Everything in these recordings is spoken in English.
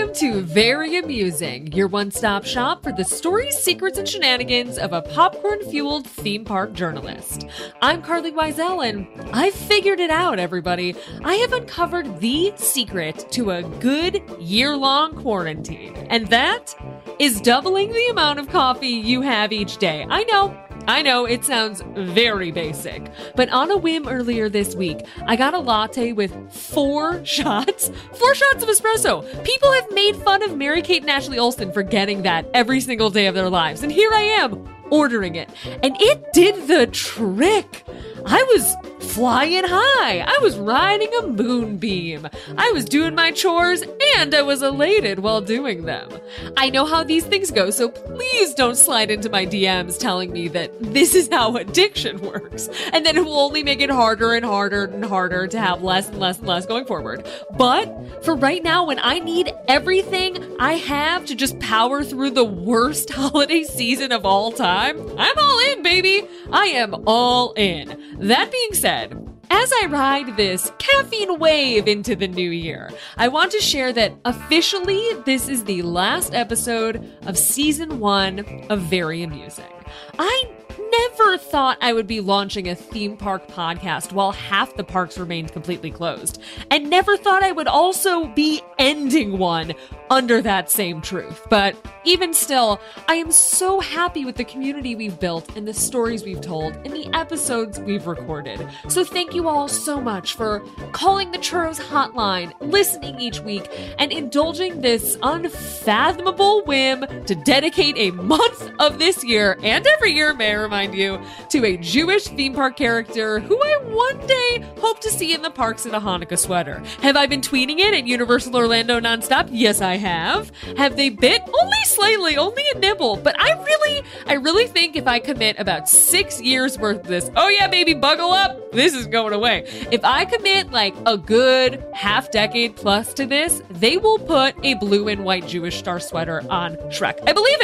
Welcome to Very Amusing, your one-stop shop for the stories, secrets, and shenanigans of a popcorn-fueled theme park journalist. I'm Carly Wiesel, and I've figured it out, everybody. I have uncovered the secret to a good year-long quarantine, and that is doubling the amount of coffee you have each day. I know, it sounds very basic, but on a whim earlier this week, I got a latte with four shots of espresso. People have made fun of Mary-Kate and Ashley Olsen for getting that every single day of their lives, and here I am, ordering it, and it did the trick. I was flying high. I was riding a moonbeam. I was doing my chores, and I was elated while doing them. I know how these things go, so please don't slide into my DMs telling me that this is how addiction works, and that it will only make it harder and harder and harder to have less and less and less going forward. But for right now, when I need everything I have to just power through the worst holiday season of all time, I'm all in, baby. I am all in. That being said, as I ride this caffeine wave into the new year, I want to share that officially this is the last episode of season 1 of Very Amusing. I never thought I would be launching a theme park podcast while half the parks remained completely closed, and never thought I would also be ending one under that same truth. But even still, I am so happy with the community we've built and the stories we've told and the episodes we've recorded. So thank you all so much for calling the Churros hotline, listening each week, and indulging this unfathomable whim to dedicate a month of this year, and every year, may I remind you, to a Jewish theme park character who I one day hope to see in the parks in a Hanukkah sweater. Have I been tweeting it at Universal Orlando nonstop? Yes, I have. Have they bit? Only slightly, only a nibble. But I really think if I commit about 6 years worth of this, oh yeah, baby, buckle up, this is going away. If I commit like a good half decade plus to this, they will put a blue and white Jewish star sweater on Shrek. I believe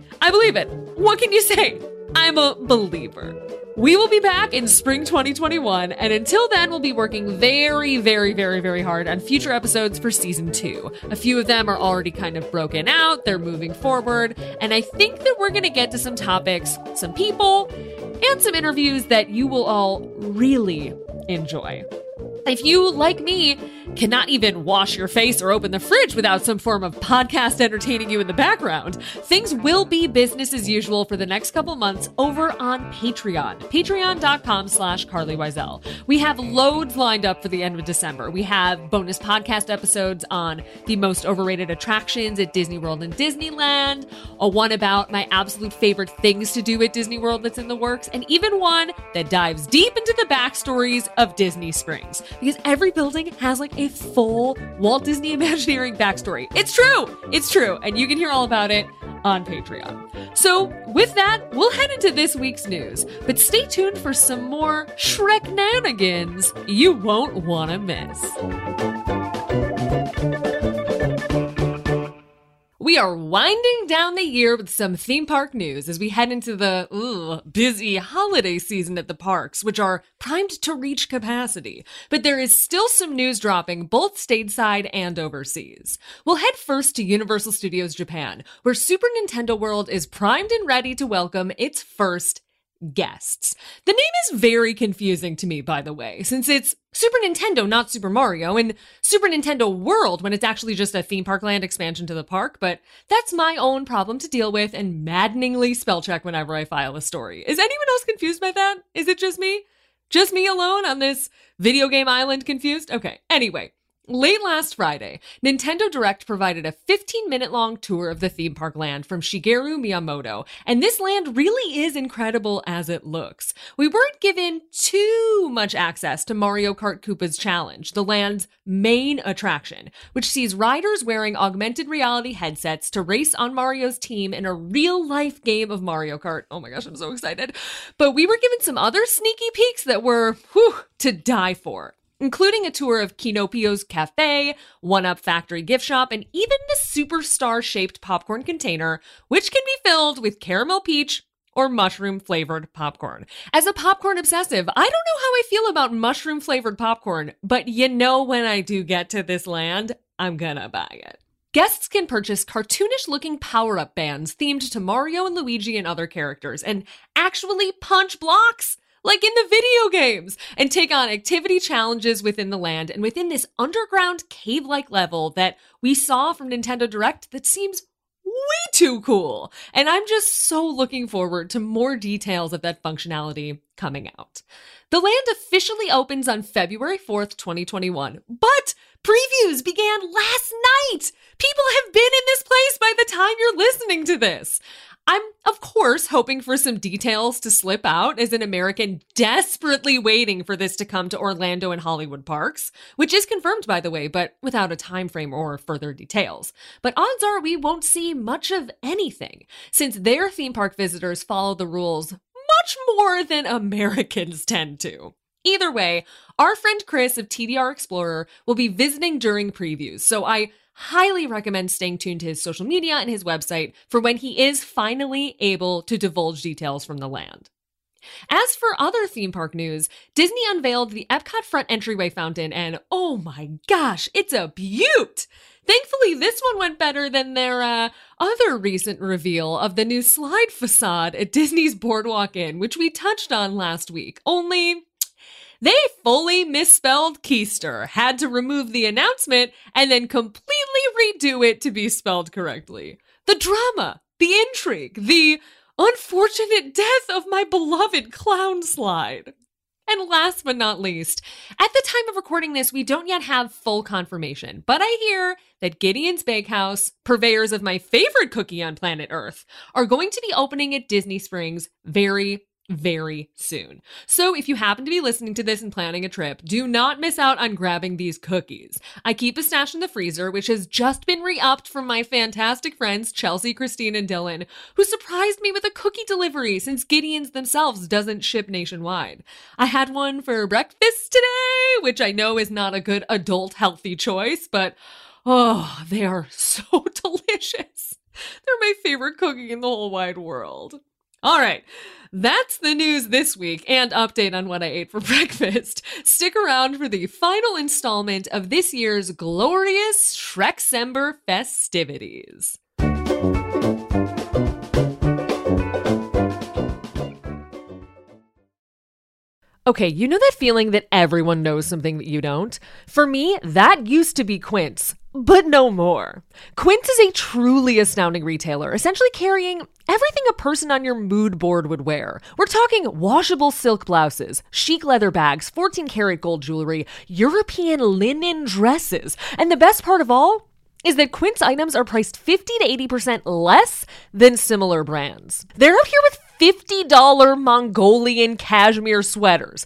it. What can you say? I'm a believer. We will be back in spring 2021, and until then, we'll be working very, very, very, very hard on future episodes for season 2. A few of them are already kind of broken out, they're moving forward, and I think that we're going to get to some topics, some people, and some interviews that you will all really enjoy. If you, like me, cannot even wash your face or open the fridge without some form of podcast entertaining you in the background, things will be business as usual for the next couple months over on Patreon. Patreon.com/Carly Wiesel. We have loads lined up for the end of December. We have bonus podcast episodes on the most overrated attractions at Disney World and Disneyland, a one about my absolute favorite things to do at Disney World that's in the works, and even one that dives deep into the backstories of Disney Springs. Because every building has like a full Walt Disney Imagineering backstory. It's true. And you can hear all about it on Patreon. So with that, we'll head into this week's news. But stay tuned for some more Shrek-nanigans you won't want to miss. We are winding down the year with some theme park news as we head into the busy holiday season at the parks, which are primed to reach capacity. But there is still some news dropping both stateside and overseas. We'll head first to Universal Studios Japan, where Super Nintendo World is primed and ready to welcome its first guests. The name is very confusing to me, by the way, since it's Super Nintendo, not Super Mario, and Super Nintendo World when it's actually just a theme park land expansion to the park, but that's my own problem to deal with and maddeningly spell check whenever I file a story. Is anyone else confused by that? Is it just me? Just me alone on this video game island confused? Okay, anyway. Late last Friday, Nintendo Direct provided a 15-minute long tour of the theme park land from Shigeru Miyamoto, and this land really is incredible as it looks. We weren't given too much access to Mario Kart Koopa's Challenge, the land's main attraction, which sees riders wearing augmented reality headsets to race on Mario's team in a real-life game of Mario Kart. Oh my gosh, I'm so excited. But we were given some other sneaky peeks that were, to die for, including a tour of Kinopio's Cafe, 1UP Factory gift shop, and even the superstar-shaped popcorn container, which can be filled with caramel peach or mushroom-flavored popcorn. As a popcorn obsessive, I don't know how I feel about mushroom-flavored popcorn, but you know when I do get to this land, I'm gonna buy it. Guests can purchase cartoonish-looking power-up bands themed to Mario and Luigi and other characters, and actually punch blocks like in the video games, and take on activity challenges within the land and within this underground cave-like level that we saw from Nintendo Direct that seems way too cool. And I'm just so looking forward to more details of that functionality coming out. The land officially opens on February 4th, 2021, but previews began last night. People have been in this place by the time you're listening to this. I'm, of course, hoping for some details to slip out as an American desperately waiting for this to come to Orlando and Hollywood parks, which is confirmed, by the way, but without a time frame or further details. But odds are we won't see much of anything, since their theme park visitors follow the rules much more than Americans tend to. Either way, our friend Chris of TDR Explorer will be visiting during previews, so I highly recommend staying tuned to his social media and his website for when he is finally able to divulge details from the land. As for other theme park news, Disney unveiled the Epcot front entryway fountain, and oh my gosh, it's a beaut! Thankfully, this one went better than their other recent reveal of the new slide facade at Disney's Boardwalk Inn, which we touched on last week. Only they fully misspelled Keister, had to remove the announcement, and then completely redo it to be spelled correctly. The drama, the intrigue, the unfortunate death of my beloved clown slide. And last but not least, at the time of recording this, we don't yet have full confirmation, but I hear that Gideon's Bakehouse, purveyors of my favorite cookie on planet Earth, are going to be opening at Disney Springs very soon. So if you happen to be listening to this and planning a trip, do not miss out on grabbing these cookies. I keep a stash in the freezer, which has just been re-upped from my fantastic friends Chelsea, Christine, and Dylan, who surprised me with a cookie delivery since Gideon's themselves doesn't ship nationwide. I had one for breakfast today, which I know is not a good adult healthy choice, but oh, they are so delicious. They're my favorite cookie in the whole wide world. All right, that's the news this week and update on what I ate for breakfast. Stick around for the final installment of this year's glorious Shreksember festivities. Okay, you know that feeling that everyone knows something that you don't? For me, that used to be Quince, but no more. Quince is a truly astounding retailer, essentially carrying everything a person on your mood board would wear. We're talking washable silk blouses, chic leather bags, 14-karat gold jewelry, European linen dresses, and the best part of all is that Quince items are priced 50 to 80% less than similar brands. They're out here with $50 Mongolian cashmere sweaters.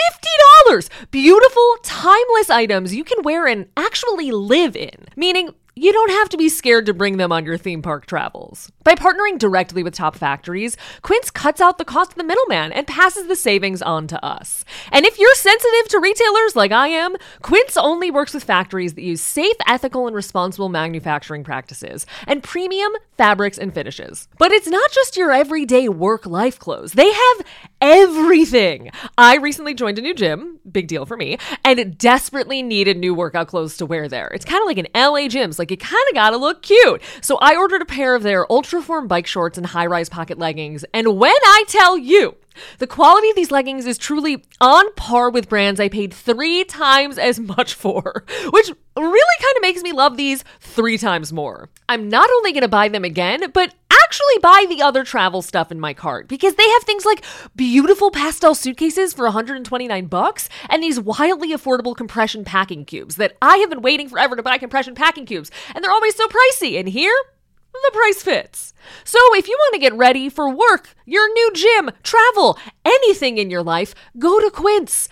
$50! Beautiful, timeless items you can wear and actually live in. Meaning, you don't have to be scared to bring them on your theme park travels. By partnering directly with top factories, Quince cuts out the cost of the middleman and passes the savings on to us. And if you're sensitive to retailers like I am, Quince only works with factories that use safe, ethical, and responsible manufacturing practices and premium fabrics and finishes. But it's not just your everyday work-life clothes. They have everything. I recently joined a new gym, big deal for me, and desperately needed new workout clothes to wear there. It's kind of like an LA gym, so like you kind of gotta look cute. So I ordered a pair of their Ultraform bike shorts and high-rise pocket leggings, and when I tell you, the quality of these leggings is truly on par with brands I paid 3 times as much for, which really kind of makes me love these 3 times more. I'm not only going to buy them again, but actually buy the other travel stuff in my cart because they have things like beautiful pastel suitcases for $129 and these wildly affordable compression packing cubes that I have been waiting forever to buy compression packing cubes, and they're always so pricey. And here, the price fits. So if you want to get ready for work, your new gym, travel, anything in your life, go to Quince.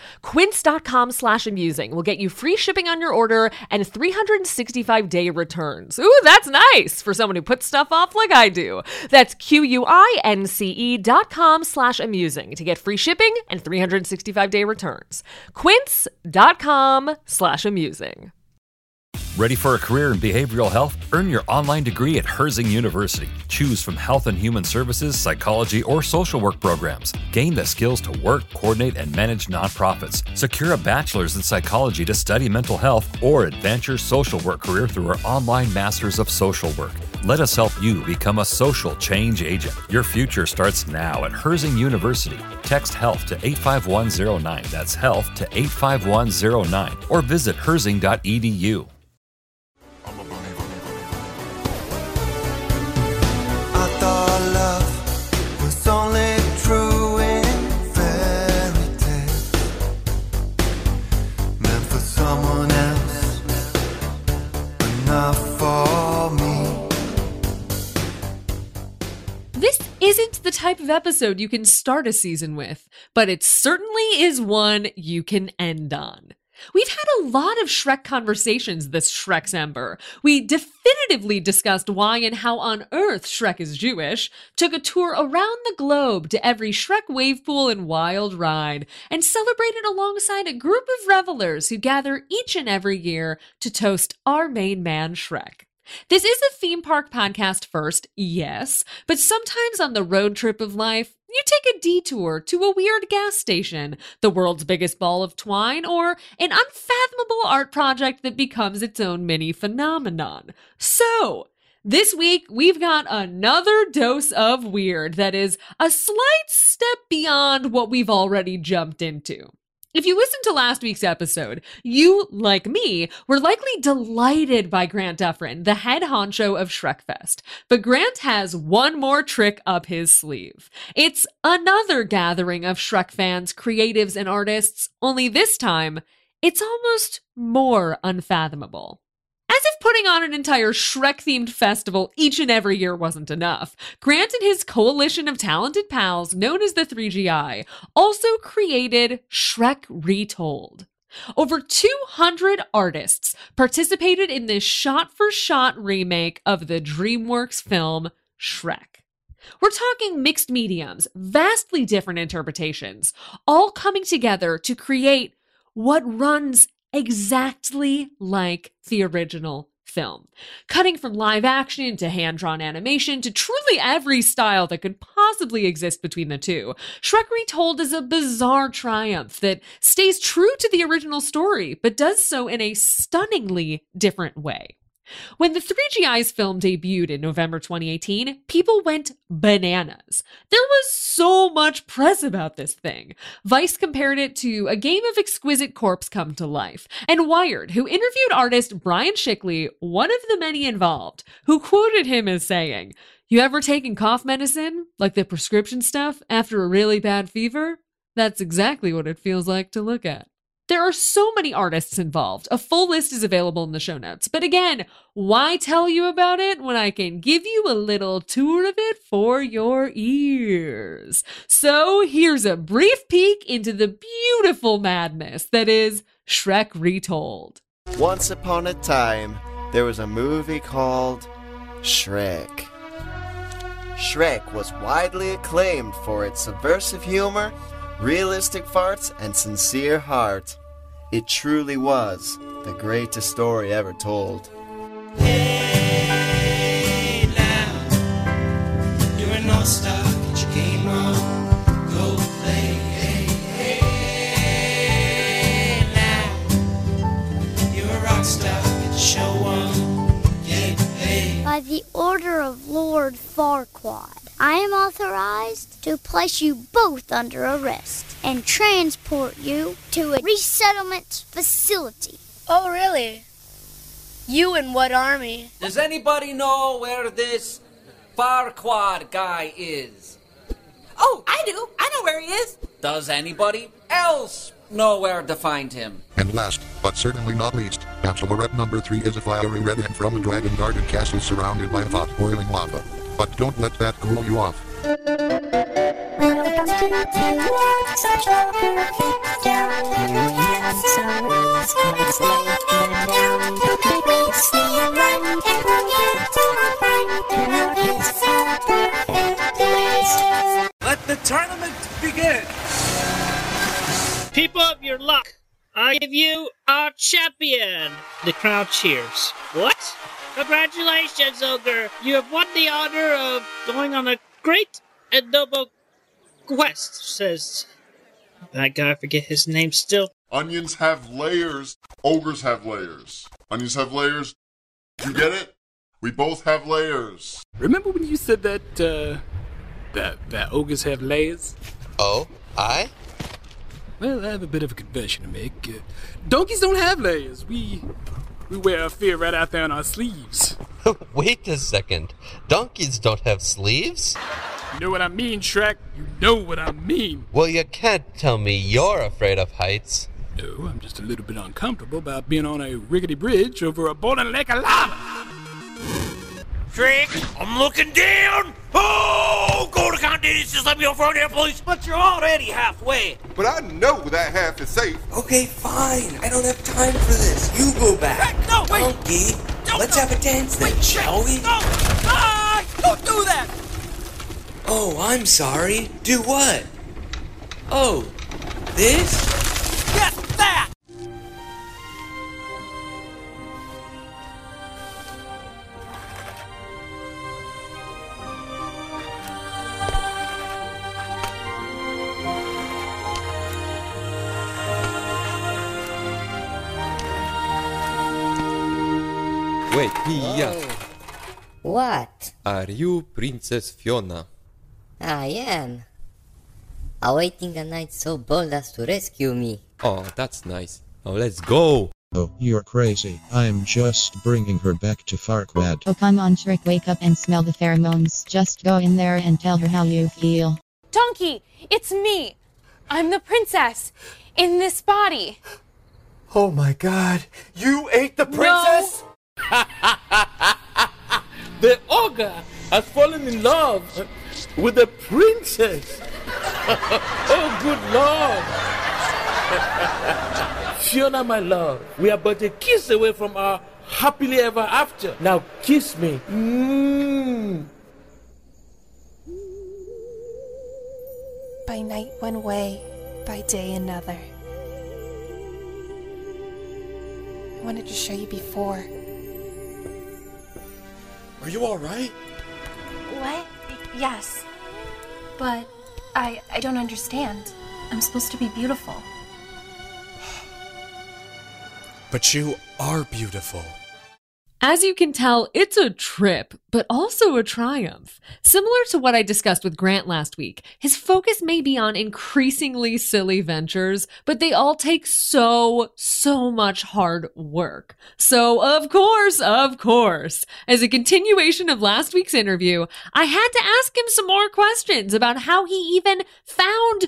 Quince.com/amusing will get you free shipping on your order and 365-day returns. Ooh, that's nice for someone who puts stuff off like I do. That's QUINCE.com/amusing to get free shipping and 365-day returns. Quince.com/amusing. Ready for a career in behavioral health? Earn your online degree at Herzing University. Choose from health and human services, psychology, or social work programs. Gain the skills to work, coordinate, and manage nonprofits. Secure a bachelor's in psychology to study mental health, or advance your social work career through our online Masters of Social Work. Let us help you become a social change agent. Your future starts now at Herzing University. Text HEALTH to 85109. That's HEALTH to 85109. Or visit herzing.edu. I thought love was only true in fairy tales, meant for someone else, but not for me. This isn't the type of episode you can start a season with, but it certainly is one you can end on. We've had a lot of Shrek conversations this Shreksember. We definitively discussed why and how on earth Shrek is Jewish, took a tour around the globe to every Shrek wave pool and wild ride, and celebrated alongside a group of revelers who gather each and every year to toast our main man, Shrek. This is a theme park podcast first, yes, but sometimes on the road trip of life, you take a detour to a weird gas station, the world's biggest ball of twine, or an unfathomable art project that becomes its own mini phenomenon. So, this week, we've got another dose of weird that is a slight step beyond what we've already jumped into. If you listened to last week's episode, you, like me, were likely delighted by Grant Dufresne, the head honcho of Shrekfest. But Grant has one more trick up his sleeve. It's another gathering of Shrek fans, creatives, and artists, only this time, it's almost more unfathomable. As if putting on an entire Shrek-themed festival each and every year wasn't enough, Grant and his coalition of talented pals, known as the 3GI, also created Shrek Retold. Over 200 artists participated in this shot-for-shot remake of the DreamWorks film Shrek. We're talking mixed mediums, vastly different interpretations, all coming together to create what runs exactly like the original film. Cutting from live action to hand-drawn animation to truly every style that could possibly exist between the two, Shrek Retold is a bizarre triumph that stays true to the original story, but does so in a stunningly different way. When the 3GI's film debuted in November 2018, people went bananas. There was so much press about this thing. Vice compared it to a game of exquisite corpse come to life, and Wired, who interviewed artist Brian Shickley, one of the many involved, who quoted him as saying, "You ever taken cough medicine, like the prescription stuff, after a really bad fever? That's exactly what it feels like to look at." There are so many artists involved. A full list is available in the show notes. But again, why tell you about it when I can give you a little tour of it for your ears? So here's a brief peek into the beautiful madness that is Shrek Retold. Once upon a time, there was a movie called Shrek. Shrek was widely acclaimed for its subversive humor, realistic farts, and sincere heart. It truly was the greatest story ever told. Hey now, you're an all-star, get your game on, go play. Hey now, you're a rock star, get your show on, get paid. By the order of Lord Farquaad, I am authorized to place you both under arrest and transport you to a resettlement facility. Oh, really? You in what army? Does anybody know where this Farquaad guy is? Oh, I do. I know where he is. Does anybody else know where to find him? And last, but certainly not least, Bachelorette number 3 is a fiery redhead from a dragon-guarded castle surrounded by hot boiling lava. But don't let that cool you off. When it comes to nothing, you are such a perfect down. You have some rules, but it's late and down. You make me see and run, and forget to have fun. You know it's a perfect day. Let the tournament begin. Keep up your luck. I give you our champion. The crowd cheers. What? Congratulations, Ogre. You have won the honor of going on a great and noble quest, says that guy. I forget his name still. Onions have layers. Ogres have layers. Onions have layers. You get it? We both have layers. Remember when you said that ogres have layers? Oh, I? Well, I have a bit of a confession to make. Donkeys don't have layers. We wear our fear right out there on our sleeves. Wait a second. Donkeys don't have sleeves? You know what I mean, Shrek? You know what I mean. Well, you can't tell me you're afraid of heights. No, I'm just a little bit uncomfortable about being on a rickety bridge over a boiling lake of lava. Shrek, I'm looking down. Oh, go to continents, just let me over there, please. But you're already halfway. But I know that half is safe. Okay, fine. I don't have time for this. You go back. Shrek, no, wait. Donkey, let's have a dance then, shall we? No. Ah, don't do that. Oh, I'm sorry. Do what? Oh, this? Yes, that. Wait, Mia. What? Are you Princess Fiona? I am. Awaiting a knight so bold as to rescue me. Oh, that's nice. Now let's go. Oh, you're crazy. I'm just bringing her back to Farquaad. Oh, come on, Shrek, wake up and smell the pheromones. Just go in there and tell her how you feel. Donkey, it's me. I'm the princess in this body. Oh my god, you ate the princess? No. The ogre has fallen in love with the princess. Oh, good Lord. Fiona, my love, we are but a kiss away from our happily ever after. Now kiss me. By night one way, by day another. I wanted to show you before. Are you alright? What? Yes. But I don't understand. I'm supposed to be beautiful. But you are beautiful. As you can tell, it's a trip, but also a triumph. Similar to what I discussed with Grant last week, his focus may be on increasingly silly ventures, but they all take so much hard work. So, of course, as a continuation of last week's interview, I had to ask him some more questions about how he even found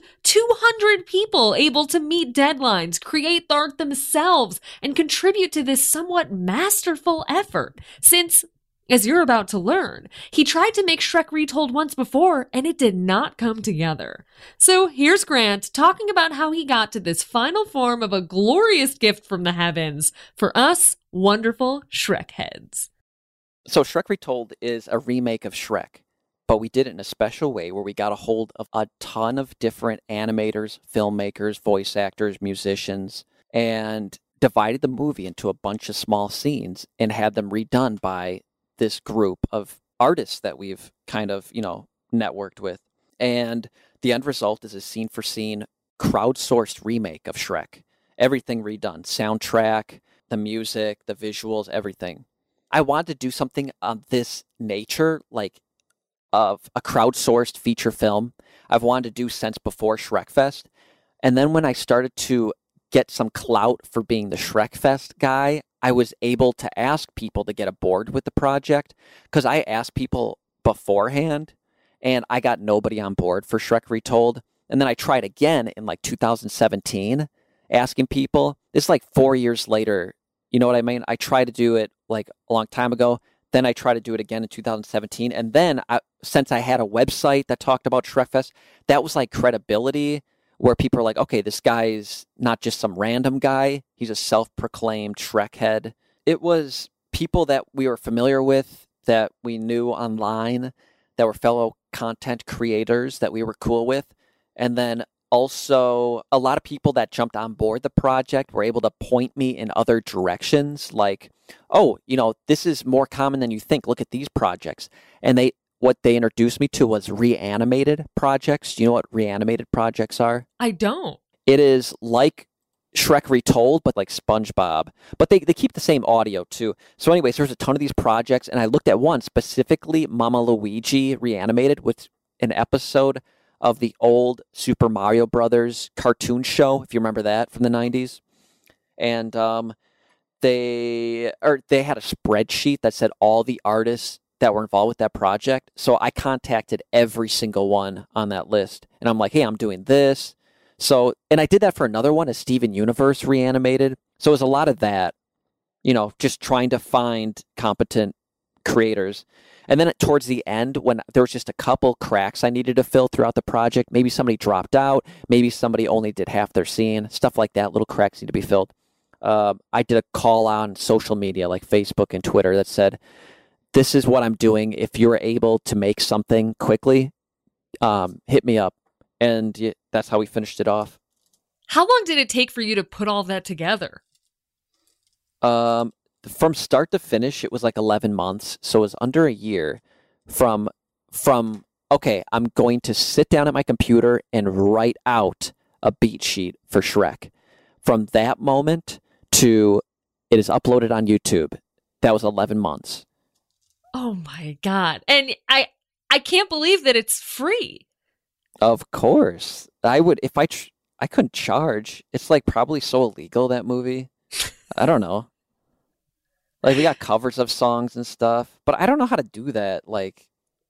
200 people able to meet deadlines, create the art themselves, and contribute to this somewhat masterful effort. Since, as you're about to learn, he tried to make Shrek Retold once before, and it did not come together. So here's Grant talking about how he got to this final form of a glorious gift from the heavens for us wonderful Shrek heads. So Shrek Retold is a remake of Shrek, but we did it in a special way where we got a hold of a ton of different animators, filmmakers, voice actors, musicians, and divided the movie into a bunch of small scenes and had them redone by this group of artists that we've kind of, networked with. And the end result is a scene-for-scene, crowdsourced remake of Shrek. Everything redone. Soundtrack, the music, the visuals, everything. I wanted to do something of this nature, like of a crowdsourced feature film. I've wanted to do since before Shrekfest. And then when I started to get some clout for being the Shrekfest guy, I was able to ask people to get aboard with the project, because I asked people beforehand and I got nobody on board for Shrek Retold. And then I tried again in like 2017, asking people. It's like 4 years later. You know what I mean? I tried to do it like a long time ago. Then I tried to do it again in 2017. And then since I had a website that talked about Shrekfest, that was like credibility, where people are like, okay, this guy's not just some random guy. He's a self-proclaimed Shrek head. It was people that we were familiar with, that we knew online, that were fellow content creators that we were cool with, and then also a lot of people that jumped on board the project were able to point me in other directions, like, oh, this is more common than you think. Look at these projects. And what they introduced me to was reanimated projects. Do you know what reanimated projects are? I don't. It is like Shrek Retold, but like SpongeBob. But they keep the same audio, too. So anyways, there's a ton of these projects, and I looked at one, specifically Mama Luigi Reanimated, with an episode of the old Super Mario Brothers cartoon show, if you remember that, from the 90s. And they had a spreadsheet that said all the artists that were involved with that project. So I contacted every single one on that list. And I'm like, hey, I'm doing this. So, and I did that for another one, a Steven Universe Reanimated. So it was a lot of that, just trying to find competent creators. And then towards the end, when there was just a couple cracks I needed to fill throughout the project, maybe somebody dropped out, maybe somebody only did half their scene, stuff like that, little cracks need to be filled. I did a call on social media like Facebook and Twitter that said, this is what I'm doing. If you're able to make something quickly, hit me up. And that's how we finished it off. How long did it take for you to put all that together? From start to finish, it was like 11 months. So it was under a year from okay, I'm going to sit down at my computer and write out a beat sheet for Shrek. From that moment to it is uploaded on YouTube, that was 11 months. Oh my God. And I can't believe that it's free. Of course. I would, if I couldn't charge. It's like probably so illegal, that movie. I don't know. Like, we got covers of songs and stuff, but I don't know how to do that. Like,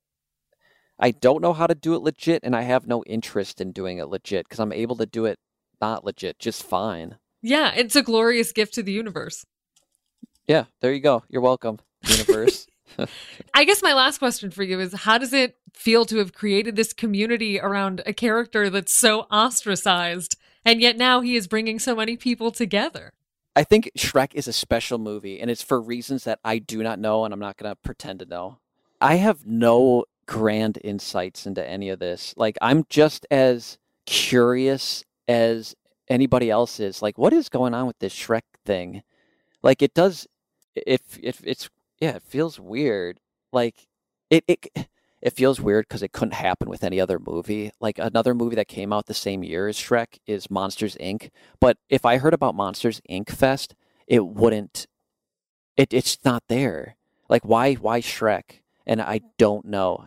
I don't know how to do it legit, and I have no interest in doing it legit because I'm able to do it not legit just fine. Yeah, it's a glorious gift to the universe. Yeah, there you go. You're welcome, universe. I guess my last question for you is, how does it feel to have created this community around a character that's so ostracized, and yet now he is bringing so many people together? I think Shrek is a special movie, and it's for reasons that I do not know, and I'm not going to pretend to know. I have no grand insights into any of this. Like, I'm just as curious as anybody else is. Like, what is going on with this Shrek thing? Like, it does, it feels weird. Like, it feels weird because it couldn't happen with any other movie. Like, another movie that came out the same year as Shrek is Monsters, Inc. But if I heard about Monsters, Inc. Fest, it wouldn't... It's not there. Like, why Shrek? And I don't know.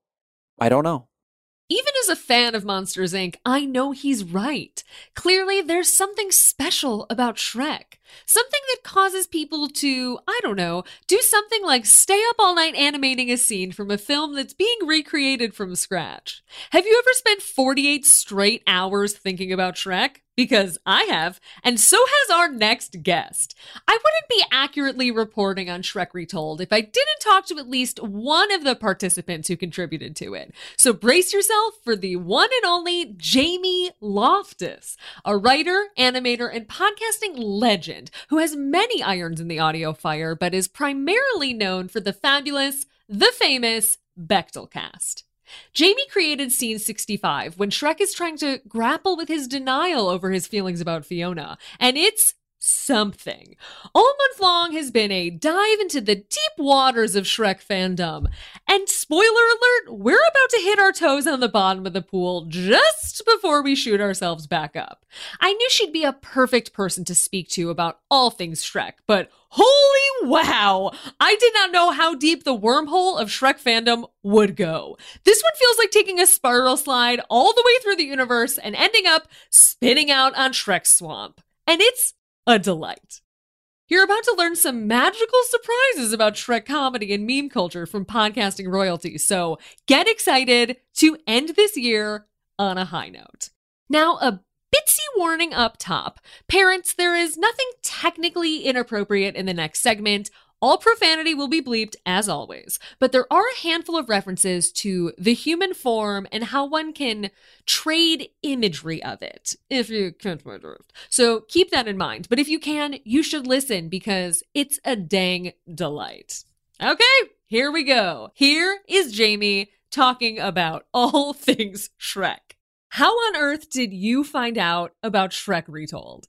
I don't know. Even as a fan of Monsters, Inc., I know he's right. Clearly, there's something special about Shrek. Something that causes people to, I don't know, do something like stay up all night animating a scene from a film that's being recreated from scratch. Have you ever spent 48 straight hours thinking about Shrek? Because I have, and so has our next guest. I wouldn't be accurately reporting on Shrek Retold if I didn't talk to at least one of the participants who contributed to it. So brace yourself for the one and only Jamie Loftus, a writer, animator, and podcasting legend who has many irons in the audio fire, but is primarily known for the fabulous, the famous Bechtelcast. Jamie created Scene 65 when Shrek is trying to grapple with his denial over his feelings about Fiona, and it's something. All month long has been a dive into the deep waters of Shrek fandom. And spoiler alert, we're about to hit our toes on the bottom of the pool just before we shoot ourselves back up. I knew she'd be a perfect person to speak to about all things Shrek, but holy wow! I did not know how deep the wormhole of Shrek fandom would go. This one feels like taking a spiral slide all the way through the universe and ending up spinning out on Shrek's swamp. And it's a delight. You're about to learn some magical surprises about Shrek comedy and meme culture from podcasting royalty, so get excited to end this year on a high note. Now, a bitsy warning up top. Parents, there is nothing technically inappropriate in the next segment. All profanity will be bleeped, as always, but there are a handful of references to the human form and how one can trade imagery of it, if you catch my drift. So keep that in mind, but if you can, you should listen because it's a dang delight. Okay, here we go. Here is Jamie talking about all things Shrek. How on earth did you find out about Shrek Retold?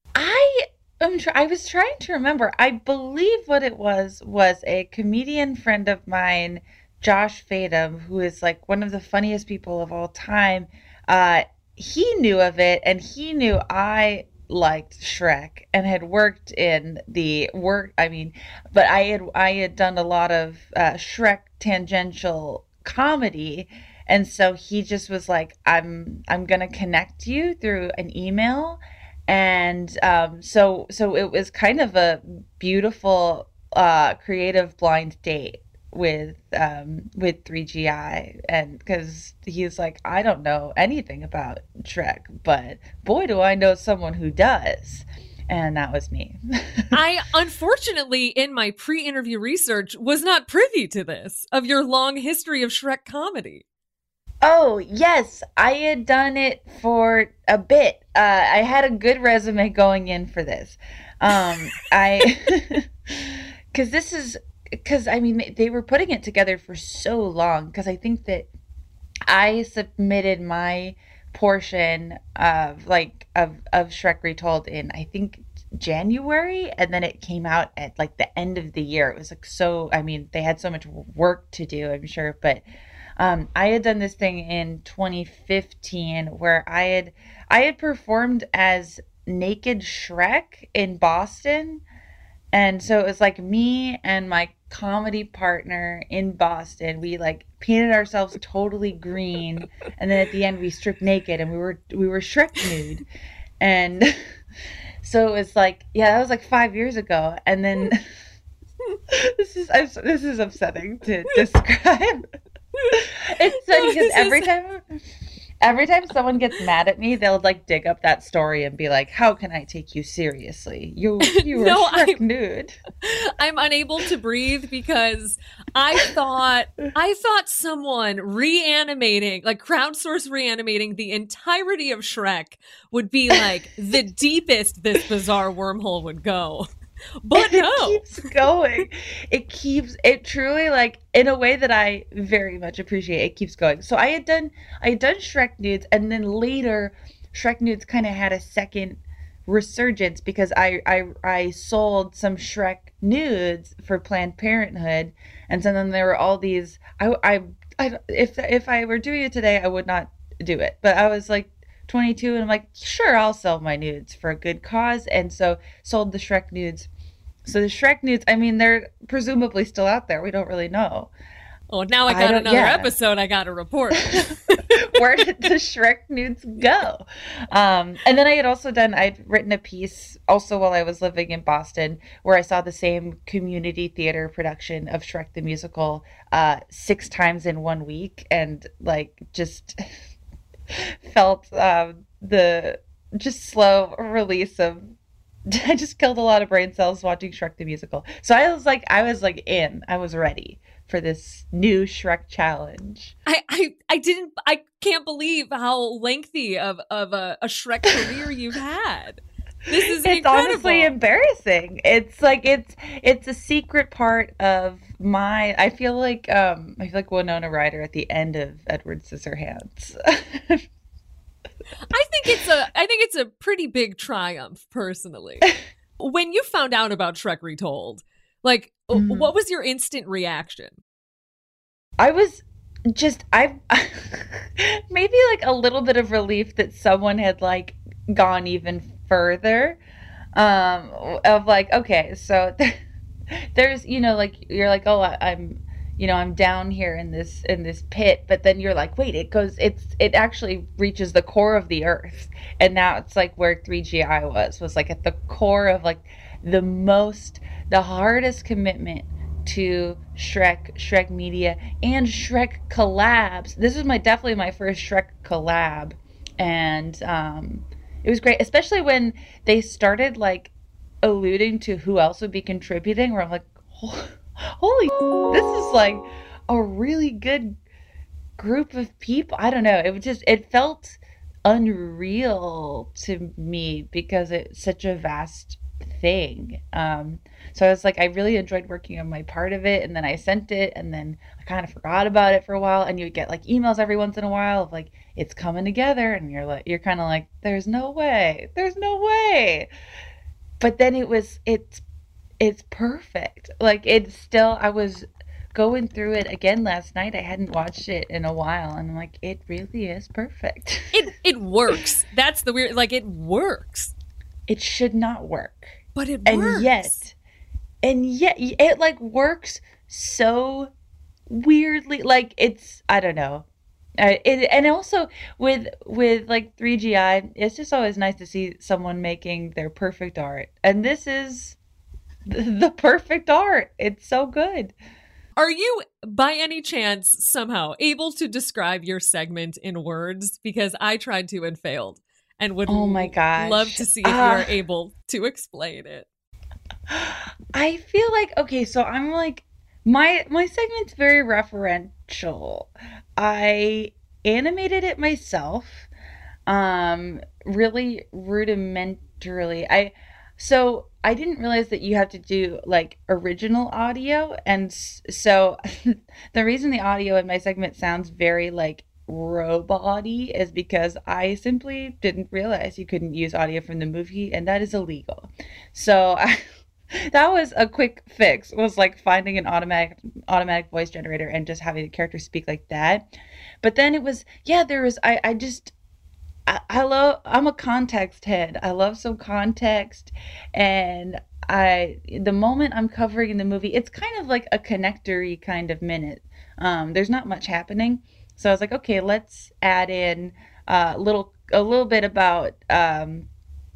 I was trying to remember. I believe what it was a comedian friend of mine, Josh Fadum, who is like one of the funniest people of all time. He knew of it, and he knew I liked Shrek and had worked in the work. I mean, but I had done a lot of Shrek tangential comedy, and so he just was like, I'm gonna connect you through an email. And so it was kind of a beautiful creative blind date with 3GI, and because he's like, I don't know anything about Shrek, but boy do I know someone who does. And that was me. I, unfortunately, in my pre-interview research, was not privy to this, of your long history of Shrek comedy. Oh, yes. I had done it for a bit. I had a good resume going in for this. Because I mean, they were putting it together for so long, because I think that I submitted my portion of Shrek Retold in, I think, January, and then it came out at like the end of the year. It was like, so, I mean, they had so much work to do, I'm sure, but I had done this thing in 2015 where I had performed as Naked Shrek in Boston. And so it was like me and my comedy partner in Boston. We like painted ourselves totally green, and then at the end we stripped naked, and we were Shrek nude. And so it was like, yeah, that was like 5 years ago. And then this is upsetting to describe. It's funny because every time someone gets mad at me, they'll like dig up that story and be like, "How can I take you seriously? You were Shrek nude." I'm unable to breathe because I thought someone reanimating, like crowdsource reanimating the entirety of Shrek would be like the deepest this bizarre wormhole would go. But no, it keeps going. It truly, like, in a way that I very much appreciate, it keeps going. So I had done Shrek nudes, and then later Shrek nudes kind of had a second resurgence because I sold some Shrek nudes for Planned Parenthood, and so then there were all these. If I were doing it today, I would not do it, but I was like 22, and I'm like, sure, I'll sell my nudes for a good cause, and so sold the Shrek nudes. So the Shrek nudes, I mean, they're presumably still out there. We don't really know. Oh, now I got another episode I got to report. Where did the Shrek nudes go? And then I'd written a piece also while I was living in Boston where I saw the same community theater production of Shrek the Musical 6 times in 1 week, and like just felt the just slow release of. I just killed a lot of brain cells watching Shrek the Musical. So I was ready for this new Shrek challenge. I can't believe how lengthy of a Shrek career you've had. This is incredible. Honestly embarrassing. It's like it's a secret part of my. I feel like Winona Ryder at the end of Edward Scissorhands. I think it's a pretty big triumph, personally. When you found out about Shrek Retold, like, what was your instant reaction? I was maybe like a little bit of relief that someone had like gone even further, of like, okay, so there's, like, you're like, oh, I'm down here in this pit, but then you're like, wait, it actually reaches the core of the earth. And now it's like where 3GI was like at the core of like the hardest commitment to Shrek Media and Shrek collabs. This was definitely my first Shrek collab. And it was great, especially when they started like alluding to who else would be contributing, where I'm like, holy, this is like a really good group of people. I don't know. It felt unreal to me because it's such a vast thing. So I was like, I really enjoyed working on my part of it, and then I sent it, and then I kind of forgot about it for a while, and you would get like emails every once in a while of like, it's coming together, and you're kind of like, there's no way, but then it's perfect. Like, it's still, I was going through it again last night. I hadn't watched it in a while, and I'm like, it really is perfect. It works. That's the weird, like, it works. It should not work, but it works. And yet it like works so weirdly. Like, it's, I don't know. And also with like 3GI, it's just always nice to see someone making their perfect art, and this is the perfect art. It's so good. Are you, by any chance, somehow able to describe your segment in words? Because I tried to and failed, and would oh my gosh, love to see if you are able to explain it. I feel like, okay, so I'm like, my segment's very referential. I animated it myself, really rudimentarily. So I didn't realize that you have to do like original audio, and so the reason the audio in my segment sounds very like robot-y is because I simply didn't realize you couldn't use audio from the movie, and that is illegal. So that was a quick fix, was like finding an automatic voice generator and just having the character speak like that. But then it was, I'm a context head. I love some context, and the moment I'm covering the movie, it's kind of like a connector-y kind of minute. There's not much happening, so I was like, okay, let's add in a little bit about the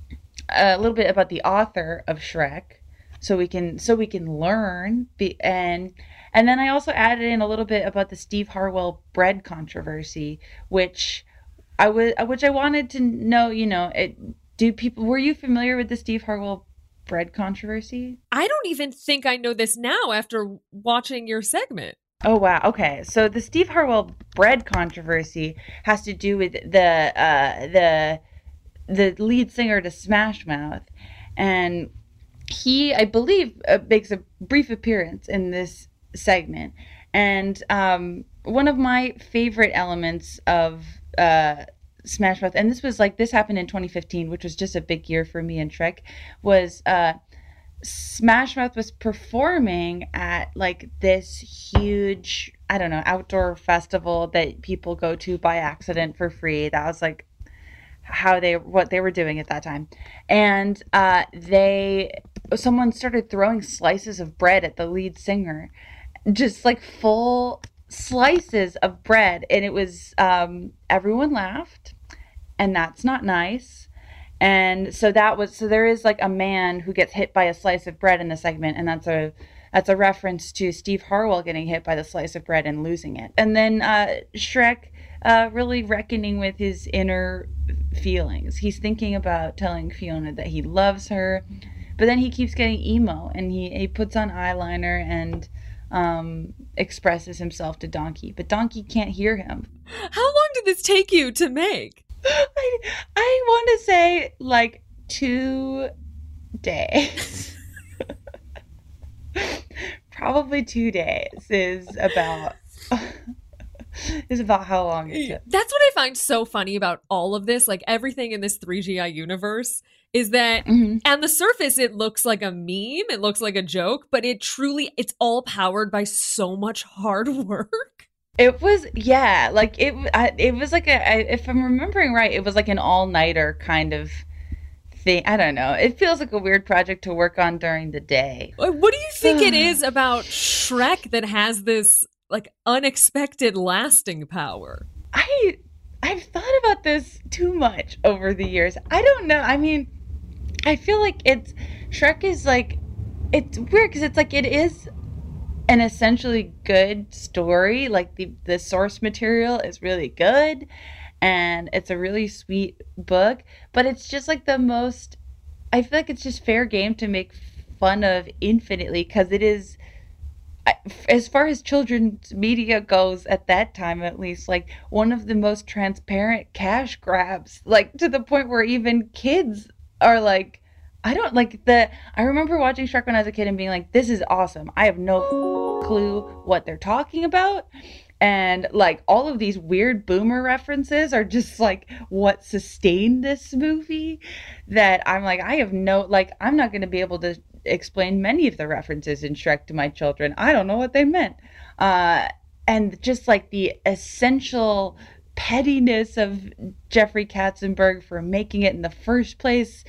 author of Shrek, so we can learn. And then I also added in a little bit about the Steve Harwell bread controversy, which I wanted to know, were you familiar with the Steve Harwell bread controversy? I don't even think I know this now after watching your segment. Oh, wow. Okay. So the Steve Harwell bread controversy has to do with the lead singer to Smash Mouth. And he, I believe, makes a brief appearance in this segment. And one of my favorite elements of Smash Mouth, and this happened in 2015, which was just a big year for me and Shrek, was Smash Mouth was performing at like this huge, I don't know, outdoor festival that people go to by accident for free. That was like what they were doing at that time. And someone started throwing slices of bread at the lead singer, just like full slices of bread, and it was everyone laughed, and that's not nice. And so there is like a man who gets hit by a slice of bread in the segment, and that's a reference to Steve Harwell getting hit by the slice of bread and losing it. And then Shrek really reckoning with his inner feelings. He's thinking about telling Fiona that he loves her, but then he keeps getting emo, and he puts on eyeliner and expresses himself to Donkey, but Donkey can't hear him. How long did this take you to make? I want to say like 2 days. Probably 2 days is about how long it took. That's what I find so funny about all of this, like everything in this 3GI universe, is that on the surface it looks like a meme, it looks like a joke, but it's all powered by so much hard work. It was, yeah, like it was like if I'm remembering right, it was like an all-nighter kind of thing. I don't know. It feels like a weird project to work on during the day. What do you think it is about Shrek that has this like unexpected lasting power? I've thought about this too much over the years. I don't know. I mean, I feel like Shrek is like, it's weird because it's like it is an essentially good story. Like the source material is really good, and it's a really sweet book, but it's just like I feel like it's just fair game to make fun of infinitely, because it is, as far as children's media goes at that time, at least, like one of the most transparent cash grabs, like to the point where even kids are like, I remember watching Shrek when I was a kid and being like, this is awesome. I have no clue what they're talking about. And like all of these weird boomer references are just like what sustained this movie, that I'm like, I'm not going to be able to explain many of the references in Shrek to my children. I don't know what they meant. And just like the essential pettiness of Jeffrey Katzenberg for making it in the first place.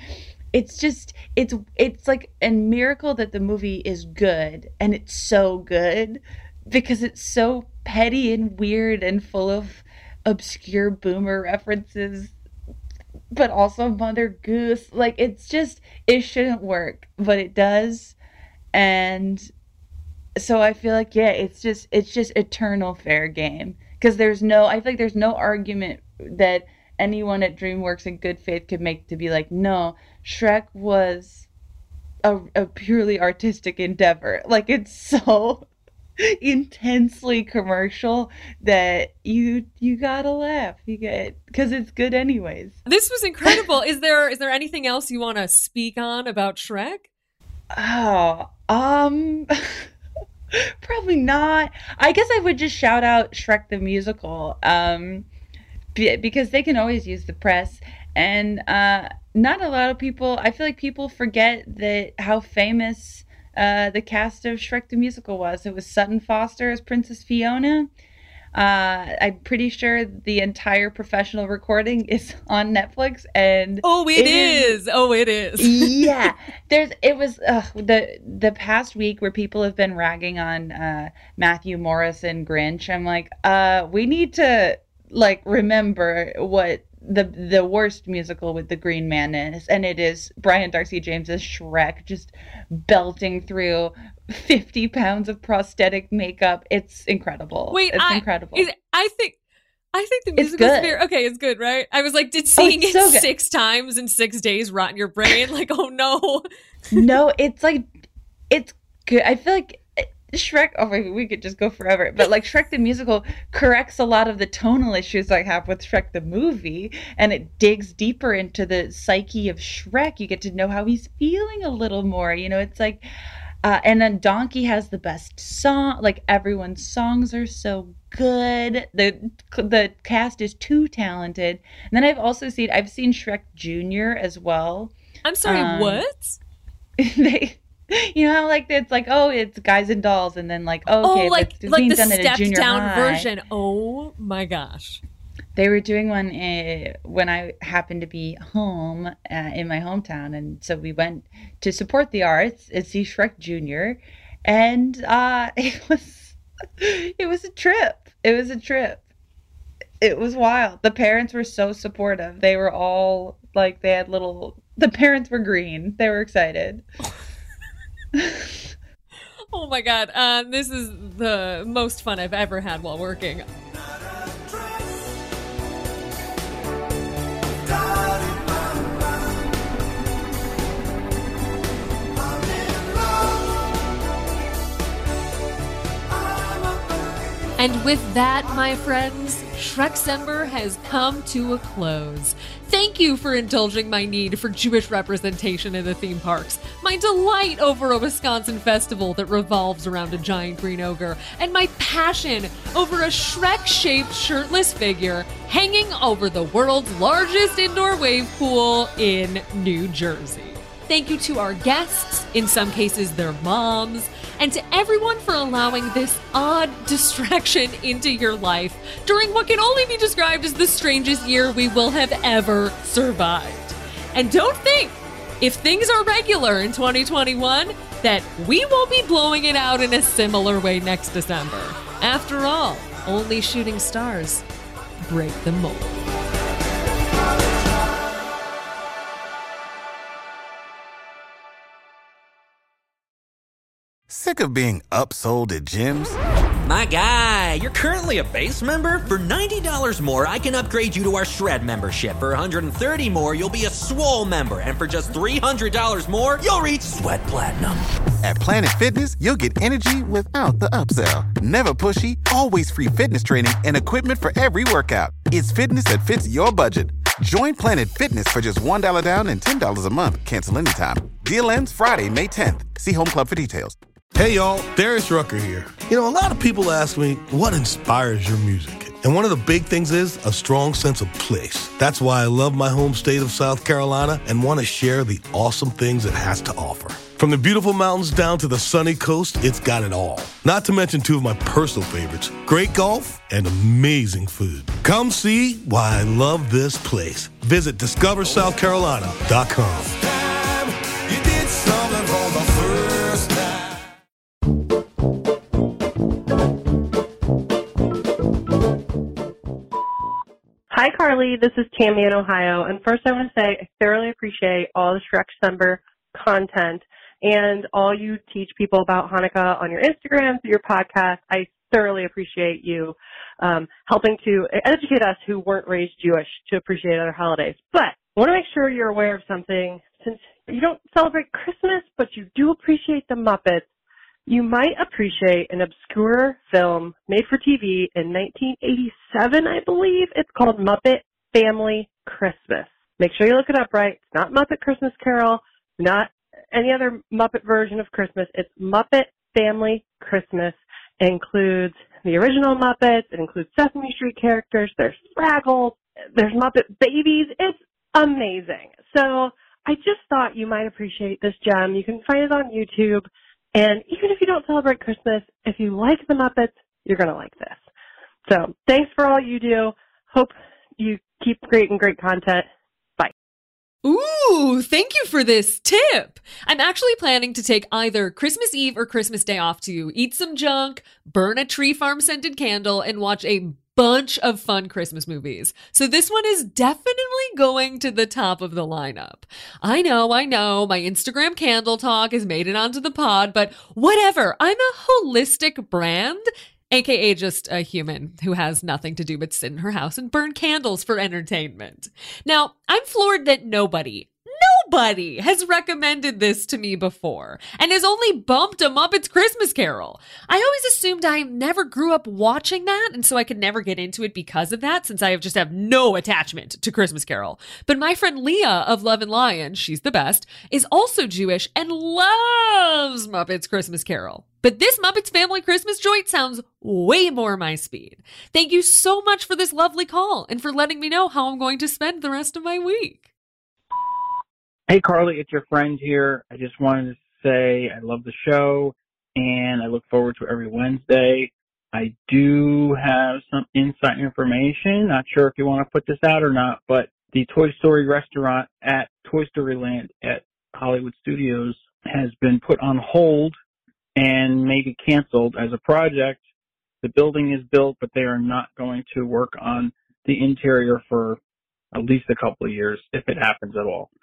It's like a miracle that the movie is good, and it's so good because it's so petty and weird and full of obscure boomer references, but also Mother Goose. Like, it shouldn't work, but it does. And so I feel like, it's just eternal fair game, because I feel like there's no argument that anyone at DreamWorks in good faith could make to be like, no, Shrek was a purely artistic endeavor. Like, it's so intensely commercial that you gotta laugh. Because it's good anyways. This was incredible. Is there anything else you want to speak on about Shrek? Probably not. I guess I would just shout out Shrek the Musical, because they can always use the press, and not a lot of people, I feel like people forget how famous the cast of Shrek the Musical was. It was Sutton Foster as Princess Fiona. I'm pretty sure the entire professional recording is on Netflix, and it is. Yeah, it was the past week where people have been ragging on Matthew Morris and Grinch. I'm like, we need to remember what the worst musical with the Green Man is, and it is Brian Darcy James's Shrek, just belting through 50 pounds of prosthetic makeup. It's incredible. It's incredible. I think the musical is okay. It's good, right? I was like, did seeing it 6 times in 6 days rot in your brain? Like, oh no. No, it's good. I feel like Shrek, we could just go forever, but like Shrek the Musical corrects a lot of the tonal issues I have with Shrek the movie, and it digs deeper into the psyche of Shrek. You get to know how he's feeling a little more, it's like, and then Donkey has the best song. Like, everyone's songs are so good. The cast is too talented. And then I've seen Shrek Jr. as well. I'm sorry, what? You know how it's like, it's Guys and Dolls, and then like the done at a junior stepped down high version. Oh my gosh. They were doing one when I happened to be home in my hometown, and so we went to support the arts and see Shrek Jr. And it was a trip. It was wild. The parents were so supportive. They were all like, the parents were green. They were excited. Oh my god, this is the most fun I've ever had while working. And with that, my friends, Shreksember has come to a close. Thank you for indulging my need for Jewish representation in the theme parks, my delight over a Wisconsin festival that revolves around a giant green ogre, and my passion over a Shrek-shaped shirtless figure hanging over the world's largest indoor wave pool in New Jersey. Thank you to our guests, in some cases their moms, and to everyone for allowing this odd distraction into your life during what can only be described as the strangest year we will have ever survived. And don't think, if things are regular in 2021, that we won't be blowing it out in a similar way next December. After all, only shooting stars break the mold. Sick of being upsold at gyms? My guy, you're currently a base member? For $90 more, I can upgrade you to our Shred membership. For $130 more, you'll be a Swole member. And for just $300 more, you'll reach Sweat Platinum. At Planet Fitness, you'll get energy without the upsell. Never pushy, always free fitness training and equipment for every workout. It's fitness that fits your budget. Join Planet Fitness for just $1 down and $10 a month. Cancel anytime. Deal ends Friday, May 10th. See Home Club for details. Hey y'all, Darius Rucker here. You know, a lot of people ask me, what inspires your music? And one of the big things is a strong sense of place. That's why I love my home state of South Carolina and want to share the awesome things it has to offer. From the beautiful mountains down to the sunny coast, it's got it all. Not to mention two of my personal favorites, great golf and amazing food. Come see why I love this place. Visit discoversouthcarolina.com. Hi, Carly. This is Tammy in Ohio. And first, I want to say I thoroughly appreciate all the Shrek December content and all you teach people about Hanukkah on your Instagram, through your podcast. I thoroughly appreciate you helping to educate us who weren't raised Jewish to appreciate other holidays. But I want to make sure you're aware of something. Since you don't celebrate Christmas, but you do appreciate the Muppets, you might appreciate an obscure film made for TV in 1987, I believe. It's called Muppet Family Christmas. Make sure you look it up right. It's not Muppet Christmas Carol, not any other Muppet version of Christmas. It's Muppet Family Christmas. It includes the original Muppets. It includes Sesame Street characters. There's Fraggles. There's Muppet Babies. It's amazing. So I just thought you might appreciate this gem. You can find it on YouTube. And even if you don't celebrate Christmas, if you like the Muppets, you're going to like this. So thanks for all you do. Hope you keep creating great content. Bye. Ooh, thank you for this tip. I'm actually planning to take either Christmas Eve or Christmas Day off to eat some junk, burn a Tree Farm scented candle, and watch a bunch of fun Christmas movies. So this one is definitely going to the top of the lineup. I know, my Instagram candle talk has made it onto the pod, but whatever. I'm a holistic brand, aka just a human who has nothing to do but sit in her house and burn candles for entertainment. Now, I'm floored that nobody has recommended this to me before and has only bumped a Muppets Christmas Carol. I always assumed I never grew up watching that, and so I could never get into it because of that, since I just have no attachment to Christmas Carol. But my friend Leah of Love and Lion, she's the best, is also Jewish and loves Muppets Christmas Carol. But this Muppets Family Christmas joint sounds way more my speed. Thank you so much for this lovely call and for letting me know how I'm going to spend the rest of my week. Hey, Carly, it's your friend here. I just wanted to say I love the show, and I look forward to every Wednesday. I do have some inside information. Not sure if you want to put this out or not, but the Toy Story restaurant at Toy Story Land at Hollywood Studios has been put on hold and maybe canceled as a project. The building is built, but they are not going to work on the interior for at least a couple of years, if it happens at all.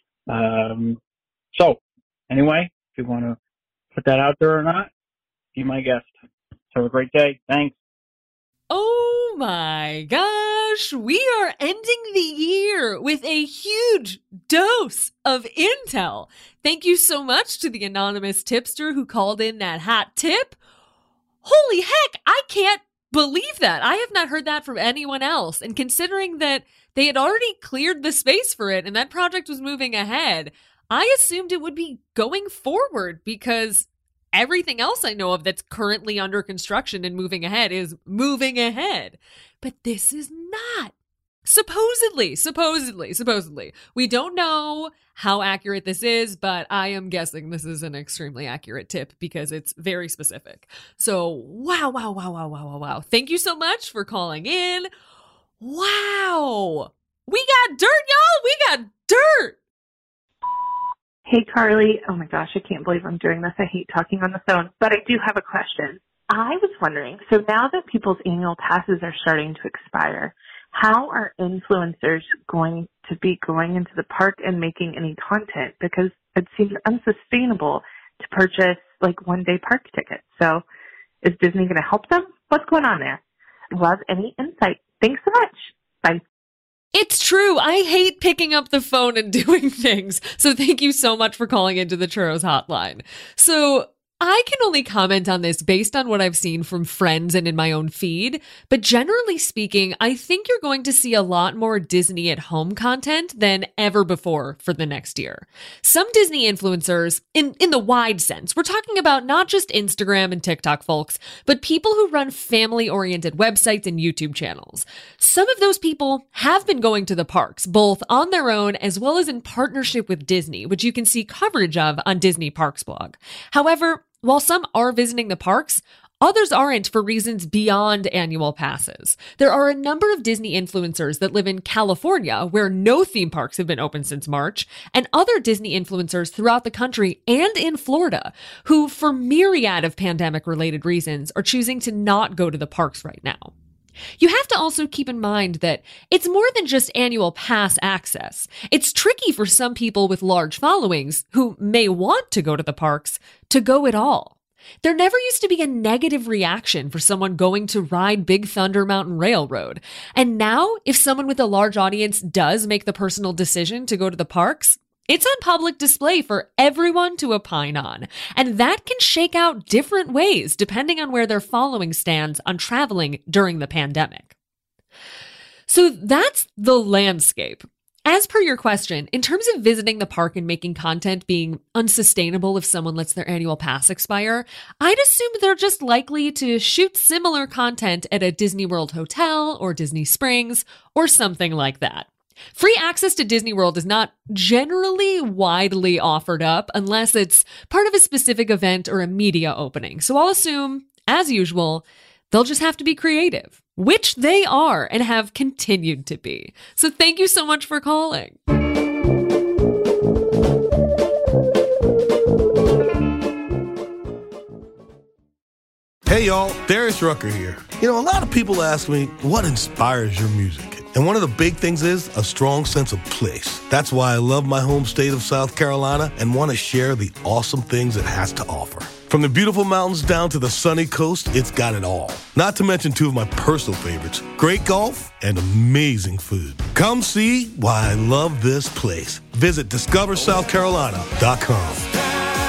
So anyway, if you want to put that out there or not, be my guest. Have a great day. Thanks. Oh my gosh, we are ending the year with a huge dose of intel. Thank you so much to the anonymous tipster who called in that hot tip. Holy heck, I can't believe that. I have not heard that from anyone else. And considering that they had already cleared the space for it and that project was moving ahead, I assumed it would be going forward because everything else I know of that's currently under construction and moving ahead is moving ahead. But this is not. Supposedly. We don't know how accurate this is, but I am guessing this is an extremely accurate tip because it's very specific. So, wow. Thank you so much for calling in. Wow. We got dirt, y'all. We got dirt. Hey, Carly. Oh my gosh, I can't believe I'm doing this. I hate talking on the phone, but I do have a question. I was wondering, so now that people's annual passes are starting to expire, how are influencers going to be going into the park and making any content? Because it seems unsustainable to purchase like one-day park tickets. So is Disney going to help them? What's going on there? Love any insight. Thanks so much. Bye. It's true. I hate picking up the phone and doing things. So thank you so much for calling into the Churros hotline. So I can only comment on this based on what I've seen from friends and in my own feed, but generally speaking, I think you're going to see a lot more Disney at home content than ever before for the next year. Some Disney influencers, in the wide sense, we're talking about not just Instagram and TikTok folks, but people who run family-oriented websites and YouTube channels. Some of those people have been going to the parks, both on their own as well as in partnership with Disney, which you can see coverage of on Disney Parks blog. However, while some are visiting the parks, others aren't for reasons beyond annual passes. There are a number of Disney influencers that live in California, where no theme parks have been open since March, and other Disney influencers throughout the country and in Florida, who, for myriad of pandemic-related reasons, are choosing to not go to the parks right now. You have to also keep in mind that it's more than just annual pass access. It's tricky for some people with large followings who may want to go to the parks to go at all. There never used to be a negative reaction for someone going to ride Big Thunder Mountain Railroad. And now, if someone with a large audience does make the personal decision to go to the parks, it's on public display for everyone to opine on, and that can shake out different ways depending on where their following stands on traveling during the pandemic. So that's the landscape. As per your question, in terms of visiting the park and making content being unsustainable if someone lets their annual pass expire, I'd assume they're just likely to shoot similar content at a Disney World hotel or Disney Springs or something like that. Free access to Disney World is not generally widely offered up unless it's part of a specific event or a media opening. So I'll assume, as usual, they'll just have to be creative, which they are and have continued to be. So thank you so much for calling. Hey y'all, Darius Rucker here. You know, a lot of people ask me, what inspires your music? And one of the big things is a strong sense of place. That's why I love my home state of South Carolina and want to share the awesome things it has to offer. From the beautiful mountains down to the sunny coast, it's got it all. Not to mention two of my personal favorites, great golf and amazing food. Come see why I love this place. Visit discoversouthcarolina.com.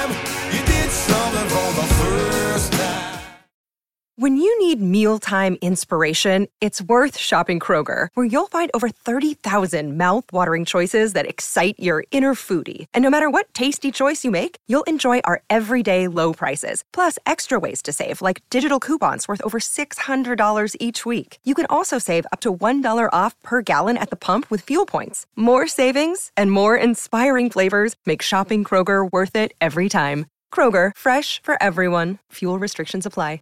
When you need mealtime inspiration, it's worth shopping Kroger, where you'll find over 30,000 mouth-watering choices that excite your inner foodie. And no matter what tasty choice you make, you'll enjoy our everyday low prices, plus extra ways to save, like digital coupons worth over $600 each week. You can also save up to $1 off per gallon at the pump with fuel points. More savings and more inspiring flavors make shopping Kroger worth it every time. Kroger, fresh for everyone. Fuel restrictions apply.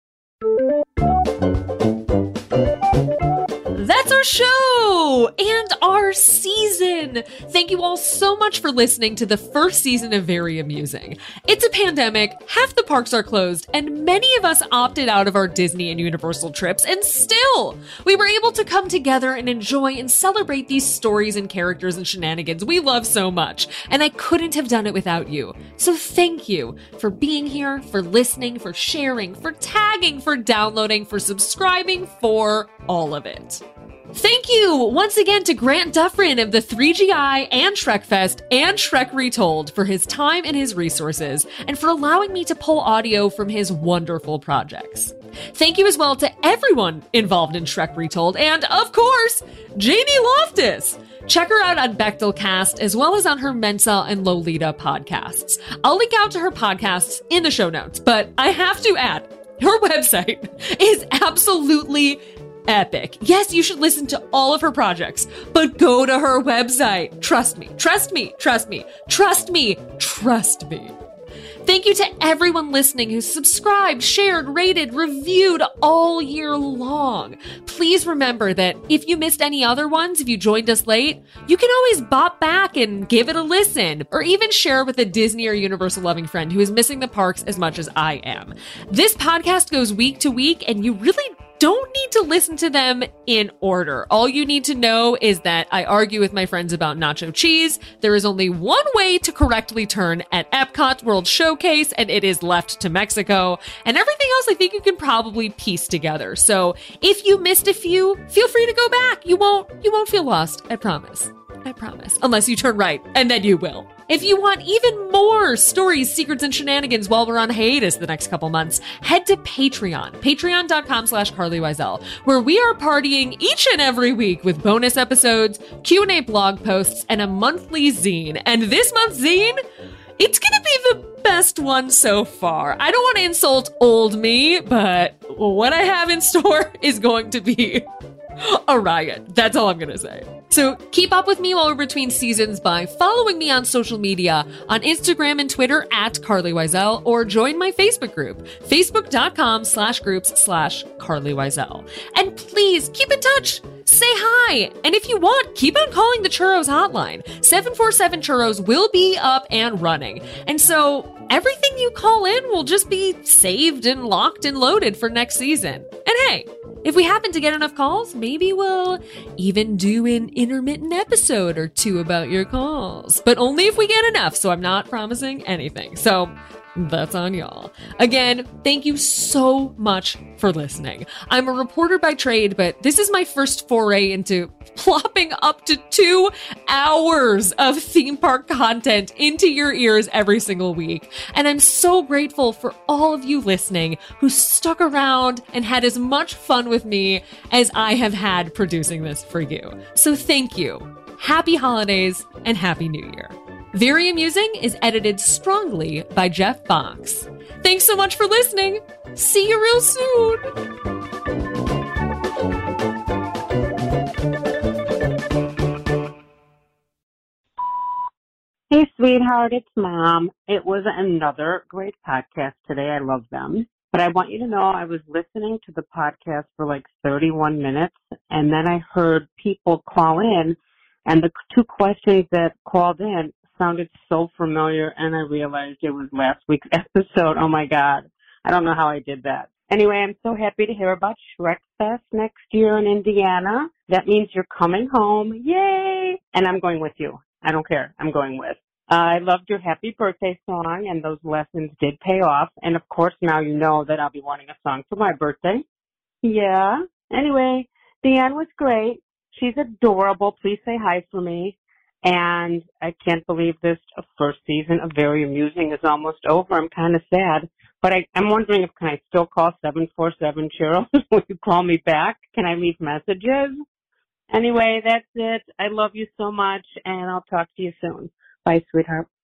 That's our show and our season. Thank you all so much for listening to the first season of Very Amusing. It's a pandemic, half the parks are closed, and many of us opted out of our Disney and Universal trips, and still, we were able to come together and enjoy and celebrate these stories and characters and shenanigans we love so much, and I couldn't have done it without you. So thank you for being here, for listening, for sharing, for tagging, for downloading, for subscribing, for all of it. Thank you once again to Grant Dufresne of the 3GI and Shrek Fest and Shrek Retold for his time and his resources, and for allowing me to pull audio from his wonderful projects. Thank you as well to everyone involved in Shrek Retold, and of course, Jamie Loftus. Check her out on Bechtelcast as well as on her Mensa and Lolita podcasts. I'll link out to her podcasts in the show notes, but I have to add, her website is absolutely epic. Yes, you should listen to all of her projects, but go to her website. Trust me, trust me, trust me, trust me, trust me. Thank you to everyone listening who's subscribed, shared, rated, reviewed all year long. Please remember that if you missed any other ones, if you joined us late, you can always bop back and give it a listen, or even share with a Disney or Universal loving friend who is missing the parks as much as I am. This podcast goes week to week, and you really don't need to listen to them in order. All you need to know is that I argue with my friends about nacho cheese. There is only one way to correctly turn at Epcot World Showcase, and it is left to Mexico. And everything else I think you can probably piece together. So if you missed a few, feel free to go back. You won't feel lost, I promise. I promise. Unless you turn right, and then you will. If you want even more stories, secrets, and shenanigans while we're on hiatus the next couple months, head to Patreon, patreon.com/Carly Wiesel, where we are partying each and every week with bonus episodes, Q&A blog posts, and a monthly zine. And this month's zine, it's gonna be the best one so far. I don't want to insult old me, but what I have in store is going to be a riot. That's all I'm gonna say. So keep up with me while we're between seasons by following me on social media on Instagram and Twitter at Carly Wiesel, or join my Facebook group, facebook.com/groups/Carly Wiesel. And please keep in touch. Say hi. And if you want, keep on calling the Churros hotline. 747 Churros will be up and running. And so everything you call in will just be saved and locked and loaded for next season. And hey, if we happen to get enough calls, maybe we'll even do an intermittent episode or two about your calls. But only if we get enough, so I'm not promising anything. So that's on y'all. Again, thank you so much for listening. I'm a reporter by trade, but this is my first foray into plopping up to 2 hours of theme park content into your ears every single week. And I'm so grateful for all of you listening who stuck around and had as much fun with me as I have had producing this for you. So thank you. Happy holidays and Happy New Year. Very Amusing is edited strongly by Jeff Box. Thanks so much for listening. See you real soon. Hey, sweetheart, it's Mom. It was another great podcast today. I love them. But I want you to know I was listening to the podcast for like 31 minutes, and then I heard people call in, and the 2 questions that called in sounded so familiar, and I realized it was last week's episode. Oh my God. I don't know how I did that. Anyway, I'm so happy to hear about Shrek Fest next year in Indiana. That means you're coming home. Yay! And I'm going with you. I don't care. I'm going with. I loved your happy birthday song, and those lessons did pay off. And of course, now you know that I'll be wanting a song for my birthday. Yeah. Anyway, Deanne was great. She's adorable. Please say hi for me. And I can't believe this first season of Very Amusing is almost over. I'm kind of sad. But I'm wondering if can I still call 747 Churros? Will you call me back? Can I leave messages? Anyway, that's it. I love you so much, and I'll talk to you soon. Bye, sweetheart.